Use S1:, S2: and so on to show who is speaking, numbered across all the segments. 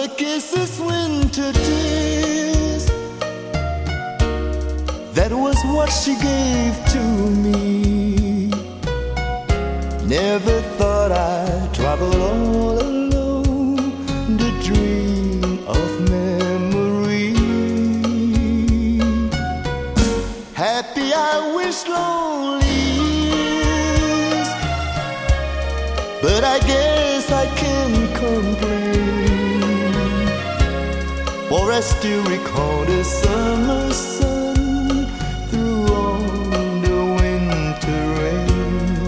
S1: Summer kisses, winter tears. That was what she gave to me. Never thought I'd travel all alone to dream of memory. Happy I wish lonely years, but I guess I can't complain, for I still recall the summer sun through all the winter rain.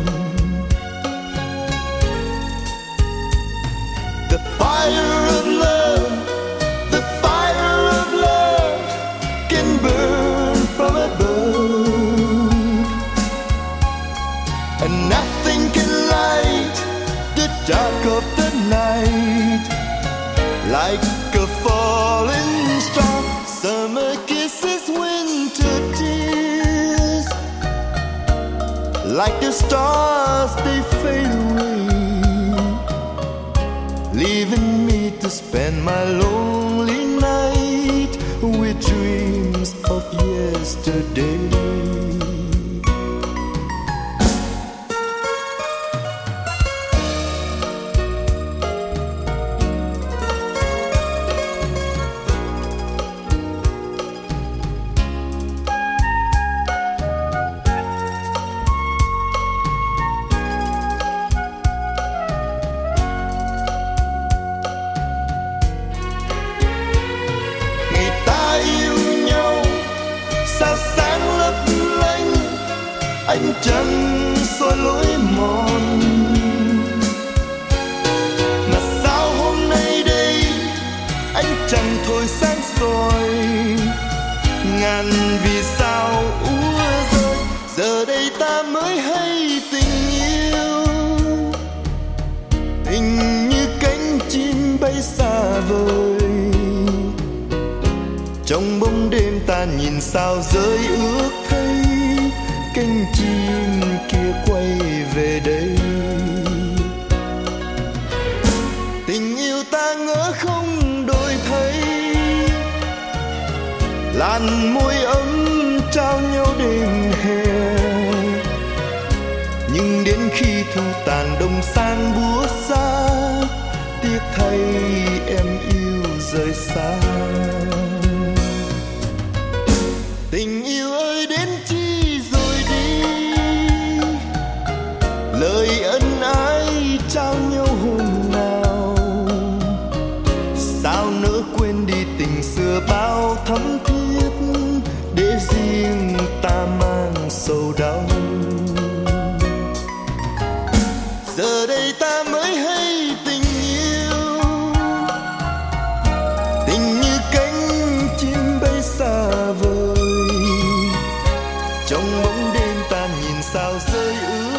S1: The fire of love, the fire of love can burn from above, and nothing can light the dark of the night like a falling star. Summer kisses, winter tears. Like the stars they fade away, leaving me to spend my lonely night with dreams of yesterday. Ánh trăng soi lối mòn, mà sao hôm nay đây ánh trăng thôi sáng soi, ngàn vì sao úa rơi. Giờ đây ta mới hay tình yêu, tình như cánh chim bay xa vời. Trong bóng đêm ta nhìn sao rơi, ước thấy cánh chim kia quay về đây. Tình yêu ta ngỡ không đổi thay, làn môi ấm trao nhau đêm hè. Nhưng đến khi thu tàn đông san búa xa, tiếc thay em yêu rời xa. Tình yêu ơi đến chi rồi đi, lời ân ái trao nhau hôm nào. Sao nỡ quên đi tình xưa bao thắm thiết, để riêng ta mang sầu đau. Giờ đây ta mới hay tình yêu, tình như cánh chim bay xa vời. Trong bóng đêm ta nhìn sao rơi ước